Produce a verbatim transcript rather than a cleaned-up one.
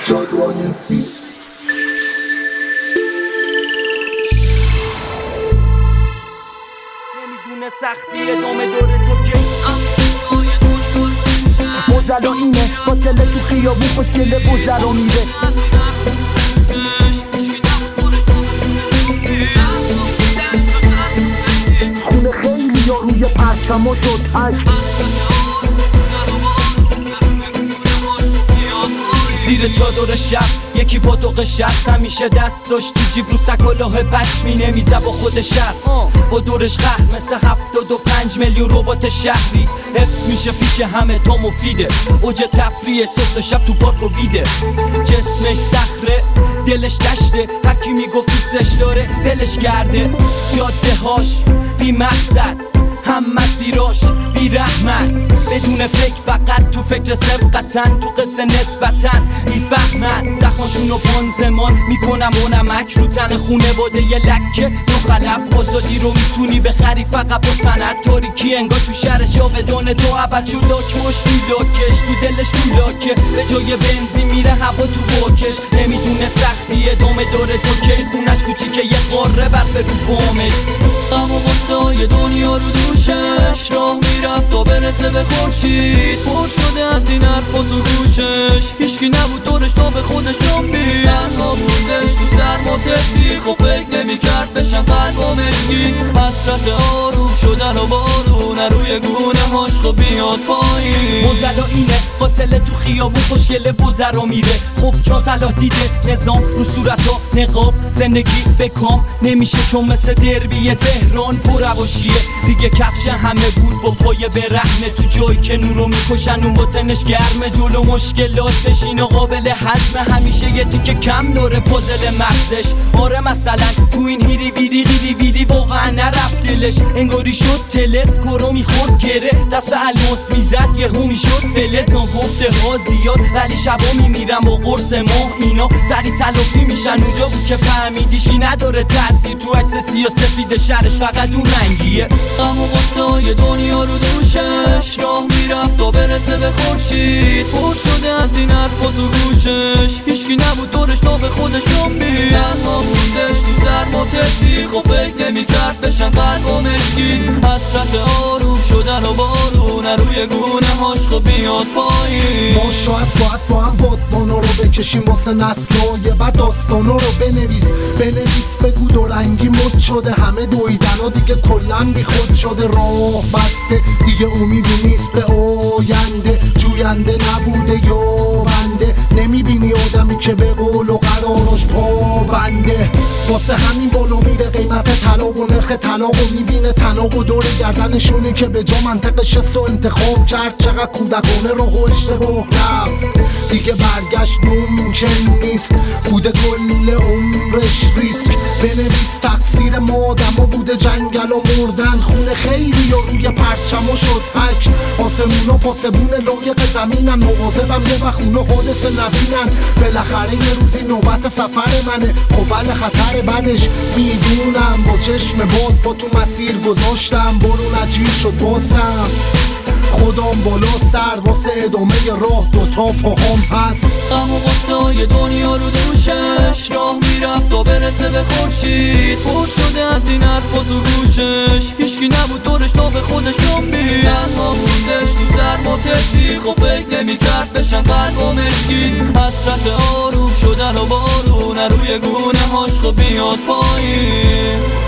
شادوانسی. نمیدونه سختی ادامه داره تو که موزلا اینه باطله تو خیابون خوشگله بزر و میره. خونه خیلی یا روی پرچم و شد هشت زیر چادر شب یکی با دوق شب همیشه دست داشت تو جیب رو سکلاه پشمی نمیزه با خود شب با دورش قهر مثل هفتاد و پنج میلیون ربات شهری حفظ میشه پیش همه تا مفیده. اوج تفریه صبح تا شب تو پارک و ویده. جسمش صخره دلش دشته هرکی میگفت دوستش داره دلش کرده. جاده هاش بی مقصد هم مسیراش بی رحمت بدون فکر فقط تو فکر سبقتن تو قصه نسبتن میفهمن زخماشونو پانزمان میکنم و نمک رو تن خونه باده یه لکه تو خلف آزادی رو میتونی بخری فقط با سند تاریکی انگار تو شهر جاودانه تو عبد شد لاک مشتی لاکش تو دلش تو لاکه به جای بنزین میره هوا تو باکش نمیدونه سختی ادامه داره تو کی خونش کوچیکه یه قاره برف رو بامش غم و غصه دنیا رو دوشش راه میرفت تا برسه به خورشید پر شده از این حرفا تو گوشش هیچکی نبود دورش تا به خودش جنبید تنها بودش تو سرما تفریخ و فکر نمیکرد بشن قلب و مشکی حسرت آروم شدن و بارون روی گونه هاش خب بیاد پایین موزلا اینه قاتل تو خیابون خوشگله بزر و میره خب چون صلاح دیده نظام رو صورتا نقاب زندگی بکام نمیشه چون مثل دربی تهران پر رواشیه دیگه کفش همه بود با پای برهنه تو جایی که نورو میکشن اون باطنش گرمه جلو مشکلاتش اینا قابل هضمه همیشه یه تیکه کم داره پازل مغزش آره مثلا تو این هیری ویری غیری ویری واقعا نرفت دلش انگاری شد تلس کرو میخورد گره دست الماس میزد یهو میشد فلز نگفته ها زیاد ولی شبا میمیرم با قرص ماه اینا سری تلافی میشن اونجا بود که فهمیدیشی نداره تاثیر تو عکس سیاسفید شهرش فقط اون رنگیه غم و غصه دنیا رو دوشش راه میرفت تا برسه به خورشید پر شده از این حرفا تو گوشش هیچکی نبود دورش تا به خودش جنبید تنها بودش تو سرما تفریخ و فکر نمیکرد بشن قلب و مشکی حسرت آروم شدن و بارون روی گونه هاش خب بیاد پایین ما شاید باید با هم بادبانا رو بکشیم واسه نسلای بعد داستانا رو بنویس بنویس بگو دو رنگی مد شده همه دویدن و دیگه کلن بی خود شده راه بسته دیگه امیدی نیست به آینده جوینده نبوده یا بنده نمیبینی آدمی که به قول و قرارش پابنده واسه همین بالا میره قیمت طلا و نرخ طلاق و میبینه طلاق و دور گردنشونی که به جا منطق شست و انتخاب کرد چقدر کودکانه راه و اشتباه رفت دیگه برگشت ممکن نیست بوده کل عمرش ریسک بنویس تقصیر ما آدم ها بوده جنگل و مردن خونه خیلی یا روی پرچم و شد حک آسمون و پاسبون لایق زمینن مواظبم یه وقت اونو حادثه نبینن بالاخره یه روزی نوبت سفر منه خب بله خطر بعدش میدونم با چشم باز با تو مسیر گذاشتم برون عجیب شد بازم خودم بالا سر واسه ادامه راه دوتا پاهم هست غم و غصه دنیا رو دوشش راه میرفت تا برسه به خورشید پر شده از این حرفا تو گوشش هیچکی نبود دورش تا به خودش جنبید تنها بودش تو سرما تفریخ و فکر نمیکرد بشن قلب و مشکی حسرت آروم شدن و بارون روی گونه هاش خب بیاد پایین